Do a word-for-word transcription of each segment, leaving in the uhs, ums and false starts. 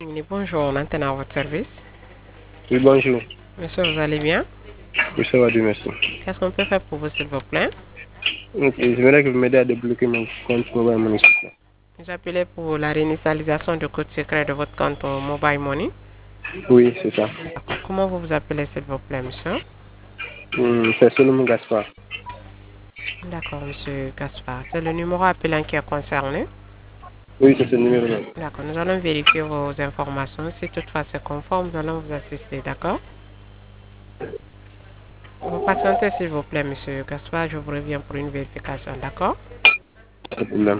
Oui, bonjour, on antenne à votre service. Oui, bonjour. Monsieur, vous allez bien? Oui, ça va, Dieu merci. Qu'est-ce qu'on peut faire pour vous, s'il vous plaît? Ok, j'aimerais que vous m'aidiez à débloquer mon compte Mobile Money. Vous appelez pour la réinitialisation du code secret de votre compte au Mobile Money. Oui, c'est ça. D'accord. Comment vous vous appelez, s'il vous plaît, monsieur? Hum, c'est Solomon Gaspard. D'accord, monsieur Gaspard. C'est le numéro appelant qui est concerné. Oui, c'est ce numéro-là. D'accord, nous allons vérifier vos informations. Si toutefois c'est conforme, nous allons vous assister, d'accord? Vous patientez, s'il vous plaît, monsieur Gaspard. Je vous reviens pour une vérification, d'accord? Pas de problème.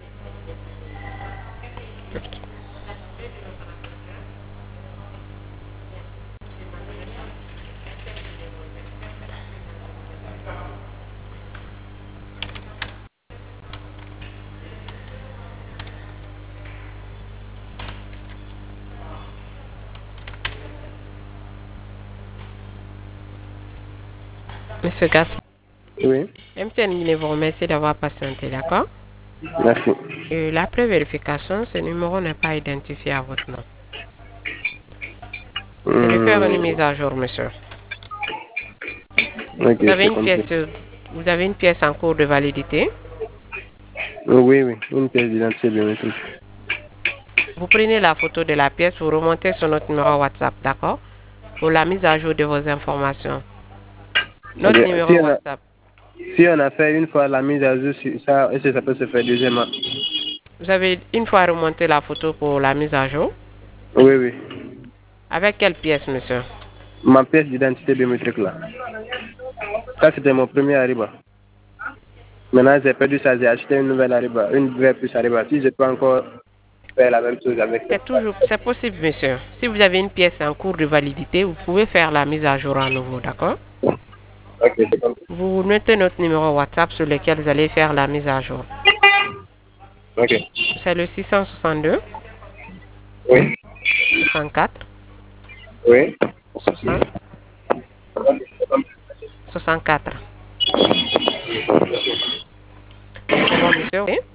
Monsieur Gaspard, Oui, M T N vous remercie d'avoir patienté, d'accord? merci. Et l'après vérification, ce numéro n'est pas identifié à votre nom. C'est de faire une Hum, mise à jour, monsieur. ok, Vous avez c'est une pièce, compris. euh, vous avez une pièce en cours de validité. Oui, oui, une pièce d'identité biométrique. Vous prenez la photo de la pièce, vous remontez sur notre numéro WhatsApp, d'accord? Pour la mise à jour de vos informations. Ok, Notre si numéro on, a, WhatsApp. si on a fait une fois la mise à jour, sur ça, est-ce que ça peut se faire deuxièmement? Vous avez une fois remonté la photo pour la mise à jour. Oui, oui. Avec quelle pièce, monsieur? Ma pièce d'identité biométrique là. Ça, c'était mon premier Ariba. Maintenant, j'ai perdu ça, j'ai acheté une nouvelle Ariba, une vraie puce Ariba. Si je peux encore faire la même chose avec C'est cette fois. toujours, c'est possible, monsieur. Si vous avez une pièce en cours de validité, vous pouvez faire la mise à jour à nouveau, d'accord? Ok, c'est comme ça. Vous notez notre numéro WhatsApp sur lequel vous allez faire la mise à jour. Ok. C'est le six cent soixante-deux, Oui. soixante-quatre, Oui. soixante, soixante-quatre. C'est bon, monsieur? Oui?